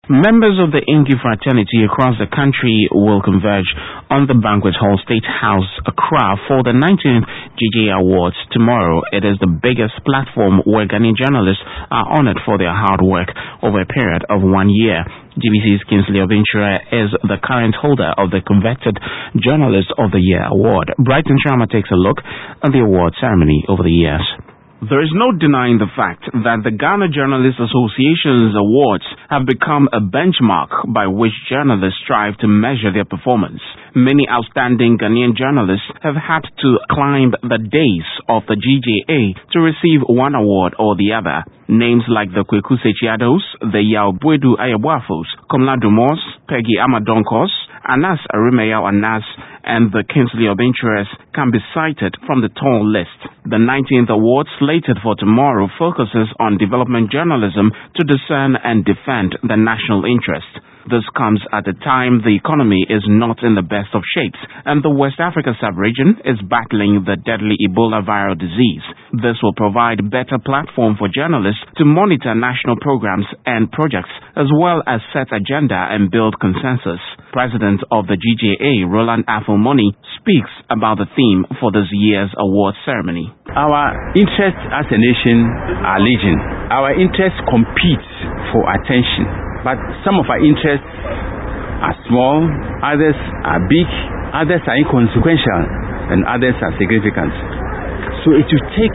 Members of the Inky fraternity across the country will converge on the Banquet Hall State House, Accra, for the 19th GJ Awards tomorrow. It is the biggest platform where Ghanaian journalists are honored for their hard work over a period of 1 year. GBC's Kingsley Obenture is the current holder of the coveted Journalist of the Year award. Brighton Sharma takes a look at the award ceremony over the years. There is no denying the fact that the Ghana Journalists Association's awards have become a benchmark by which journalists strive to measure their performance. Many outstanding Ghanaian journalists have had to climb the days of the GJA to receive one award or the other. Names like the Kweku Sechiados, the Yao Bwedu Ayabuafos, Komla Dumos, Peggy Amadonkos, Anas Arimeyao Anas, and the Kingsley Obentures can be cited from the tall list. The 19th award slated for tomorrow focuses on development journalism to discern and defend the national interest. This comes at a time the economy is not in the best of shapes and the West Africa sub-region is battling the deadly Ebola viral disease. This will provide a better platform for journalists to monitor national programs and projects as well as set agenda and build consensus. President of the GJA, Roland Afomoni, speaks about the theme for this year's award ceremony. Our interests as a nation are legion. Our interests compete for attention. But some of our interests are small, others are big, others are inconsequential, and others are significant. So it will take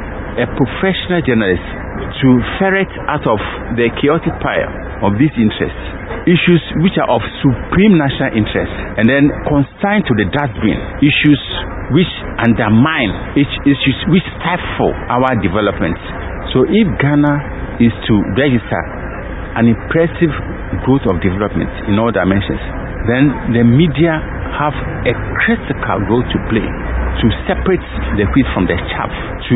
a professional journalist to ferret out of the chaotic pile of these interests issues which are of supreme national interest, and then consign to the dustbin issues which undermine, issues which stifle our development. So if Ghana is to register an impressive growth of development in all dimensions, then the media have a critical role to play to separate the wheat from the chaff, to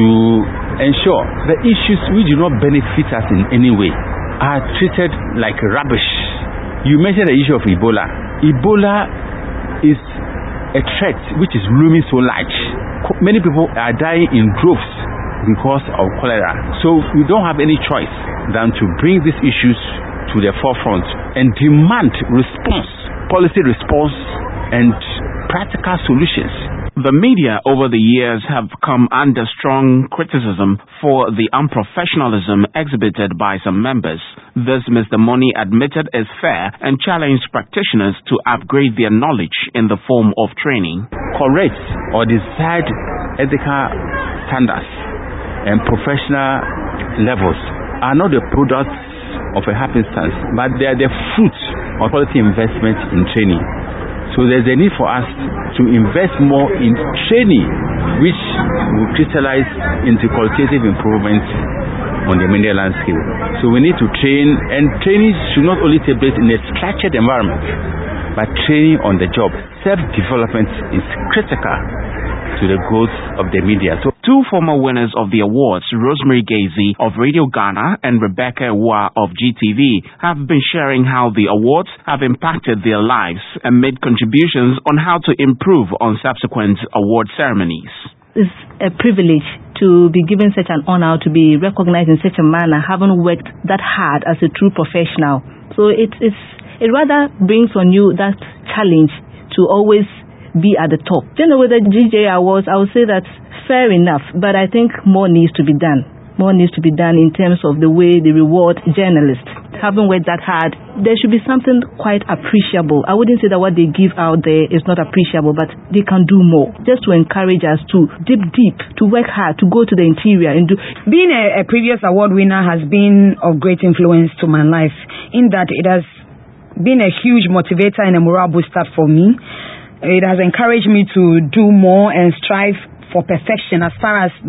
ensure the issues which do not benefit us in any way are treated like rubbish. You mentioned the issue of Ebola. Ebola is a threat which is looming so large. Many people are dying in droves because of cholera. So we don't have any choice than to bring these issues to the forefront and demand response, policy response, and practical solutions. The media over the years have come under strong criticism for the unprofessionalism exhibited by some members. This Mr. Money admitted is fair and challenged practitioners to upgrade their knowledge in the form of training. Correct or desired ethical standards and professional levels are not the products of a happenstance, but they are the fruit of quality investment in training. So there's a need for us to invest more in training, which will crystallize into qualitative improvements on the media landscape. So we need to train, and training should not only take place in a structured environment, but training on the job. Self-development is critical to the growth of the media. So two former winners of the awards, Rosemary Gazy of Radio Ghana and Rebecca Ewa of GTV, have been sharing how the awards have impacted their lives and made contributions on how to improve on subsequent award ceremonies. It's a privilege to be given such an honor, to be recognized in such a manner, having worked that hard as a true professional. So it rather brings on you that challenge to always be at the top. With the GJ Awards, I would say that's fair enough, but I think more needs to be done. More needs to be done in terms of the way they reward journalists. Having worked that hard, there should be something quite appreciable. I wouldn't say that what they give out there is not appreciable, but they can do more. Just to encourage us to dip deep, to work hard, to go to the interior and do. Being a previous award winner has been of great influence to my life, in that it has been a huge motivator and a morale booster for me. It has encouraged me to do more and strive for perfection as far as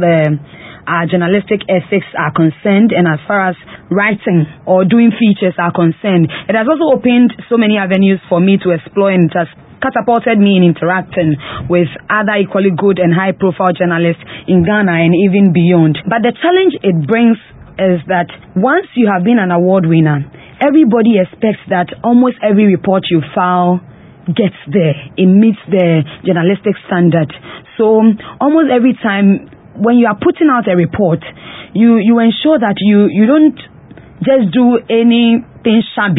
our journalistic ethics are concerned, and as far as writing or doing features are concerned. It has also opened so many avenues for me to explore, and it has catapulted me in interacting with other equally good and high-profile journalists in Ghana and even beyond. But the challenge it brings is that once you have been an award winner, everybody expects that almost every report you file gets there. It meets the journalistic standard. So almost every time when you are putting out a report, you ensure that you don't just do anything shabby.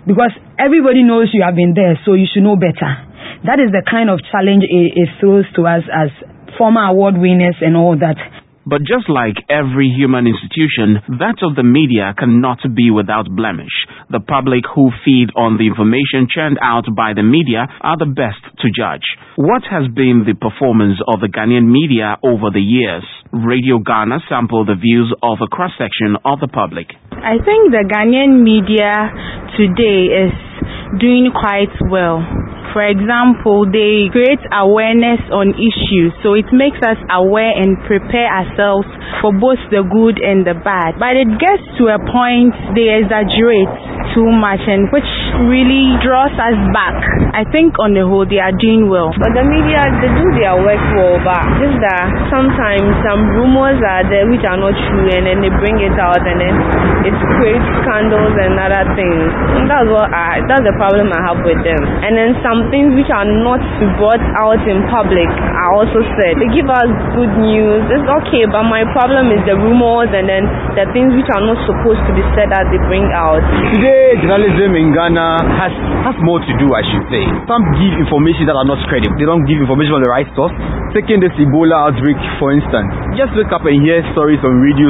because everybody knows you have been there, so you should know better. That is the kind of challenge it throws to us as former award winners and all that. But just like every human institution, that of the media cannot be without blemish. The public who feed on the information churned out by the media are the best to judge. What has been the performance of the Ghanaian media over the years? Radio Ghana sampled the views of a cross-section of the public. I think the Ghanaian media today is doing quite well. For example, they create awareness on issues, so it makes us aware and prepare ourselves for both the good and the bad. But it gets to a point they exaggerate too much, and which really draws us back. I think on the whole they are doing well. But the media, they do their work well, but just that sometimes some rumors are there which are not true, and then they bring it out, and then it creates scandals and other things. And that's the problem I have with them. And then some things which are not brought out in public are also said. They give us good news, it's okay, but my problem is the rumors and then the things which are not supposed to be said that they bring out. Today, journalism in Ghana has more to do, I should say. Some give information that are not credible. They don't give information on the right source. Taking this Ebola outbreak, for instance, just wake up and hear stories on video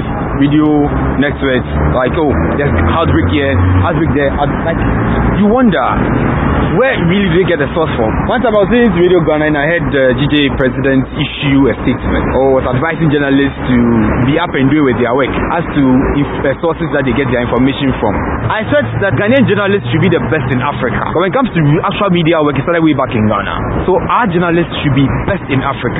networks like, oh, there's outbreak here, outbreak there. Like, you wonder, where really did they get the source from? Once I was listening to Radio Ghana and I heard the GJ president issue a statement or was advising journalists to be up and do with their work as to sources that they get their information from. I said that Ghanaian journalists should be the best in Africa. But when it comes to actual media work, it started way back in Ghana. So our journalists should be best in Africa.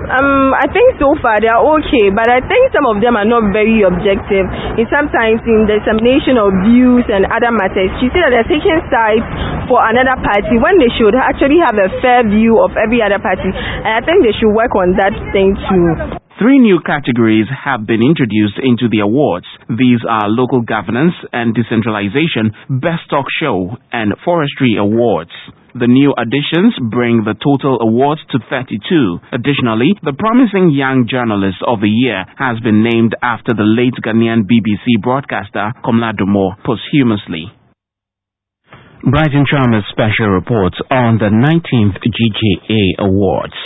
I think so far they are okay, but I think some of them are not very objective. Sometimes in the dissemination of views and other matters, you see that they're taking sides for another party when they should actually have a fair view of every other party. And I think they should work on that thing too. 3 new categories have been introduced into the awards. These are Local Governance and Decentralization, Best Talk Show, and Forestry Awards. The new additions bring the total awards to 32. Additionally, the Promising Young Journalist of the Year has been named after the late Ghanaian BBC broadcaster Komla Dumo posthumously. Brighton Chalmers special report on the 19th GJA Awards.